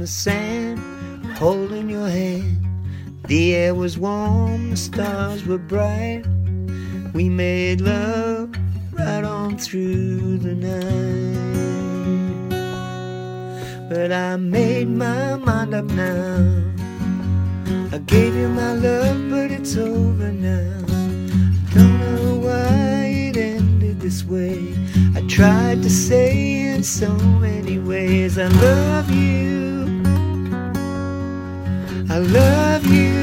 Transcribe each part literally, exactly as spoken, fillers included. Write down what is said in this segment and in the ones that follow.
the sand, holding your hand. The air was warm, the stars were bright. We made love right on through the night. But I made my mind up now. I gave you my love, but it's over now. Don't know why it ended this way. I tried to say in so many ways, I love you, I love you.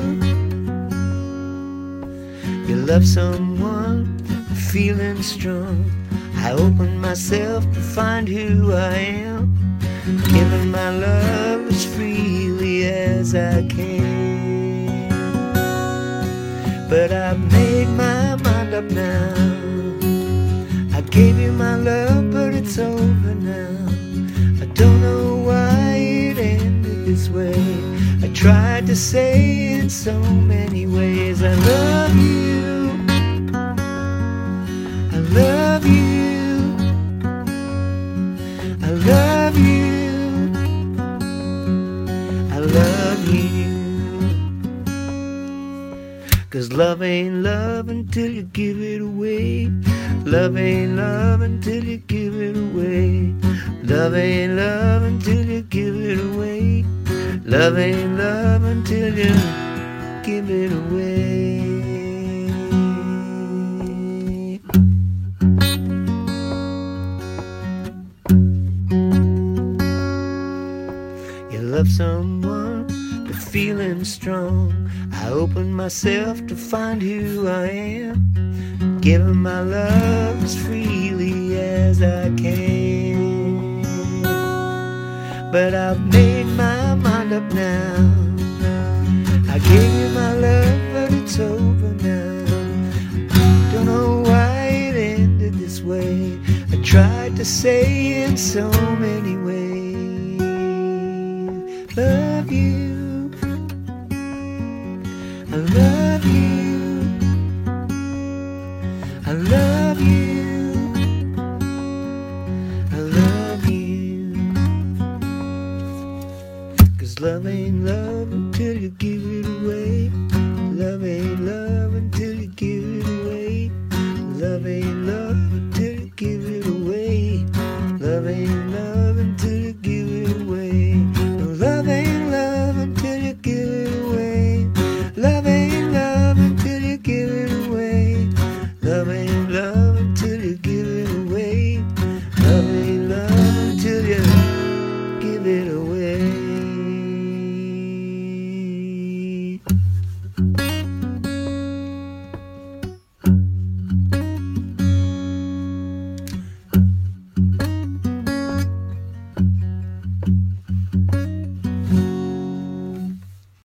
You love someone, feeling strong. I open myself to find who I am, giving my love as freely as I can. But I've made my mind up now. I gave you my love, but it's over now. I don't know why it ended this way. I tried to say in so many ways, I love you, I love you, I love you, I love you. 'Cause love ain't love until you give it away. Love ain't love until you give it away. Love ain't love until you give it away. Love ain't love until you give it away. You love someone, but feeling strong. I open myself to find who I am, giving my love as freely as I can. But I've made my mind up now. I gave you my love, but it's over now. Don't know why it ended this way. I tried to say in so many ways, love you, I love you.